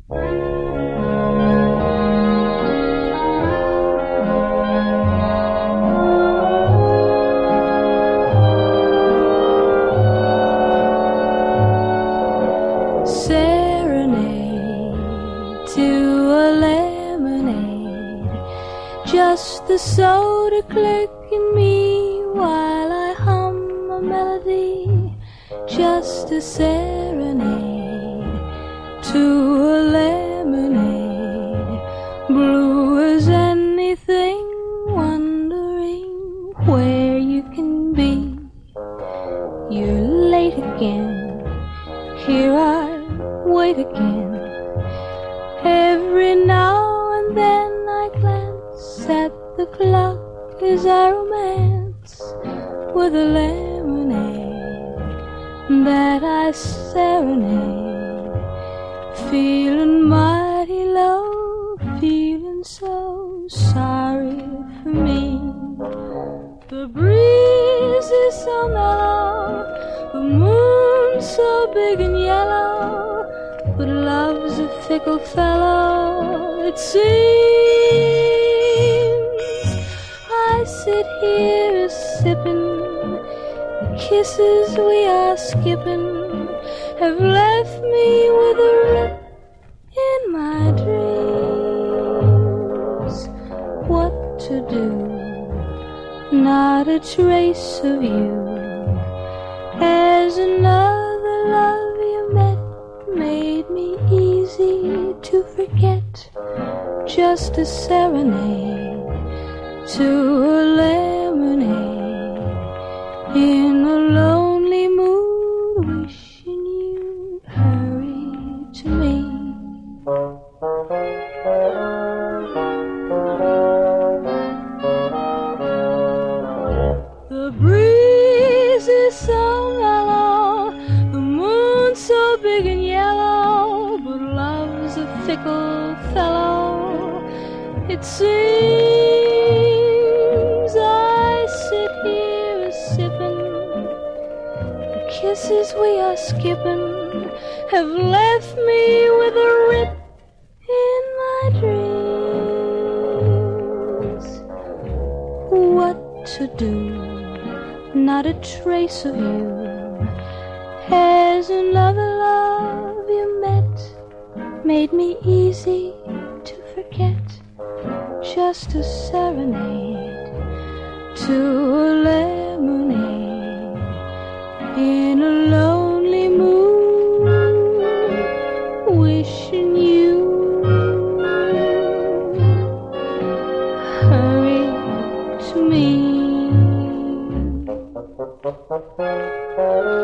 Just the soda clerk and me while I hum a melody. Just a serenade to a lemonade. Blue as anything, wondering where you can be. You're late again, here I wait again. Every now and then I glance at the clock as I romance with a lemonade that I serenade. Feeling mighty low, feeling so sorry for me. The breeze is so mellow, the moon so big and yellow, but love's a fickle fellow, it seems. I sit here a-sippin', the kisses we are skipping have left me with a rip in my dreams. What to do? Not a trace of you. As another love you met made me easy to forget. Just a serenade to a lemonade in a lonely mood, wishing you'd hurry to me. The breeze is so mellow, the moon so big and yellow, but love's a fickle fellow, it seems. I sit here a-sippin', the kisses we are skipping have left me with a rip in my dreams. What to do? Not a trace of you. Has another love you met made me easy to forget. Just a serenade to a lemonade in a lonely mood, wishing you hurry to me.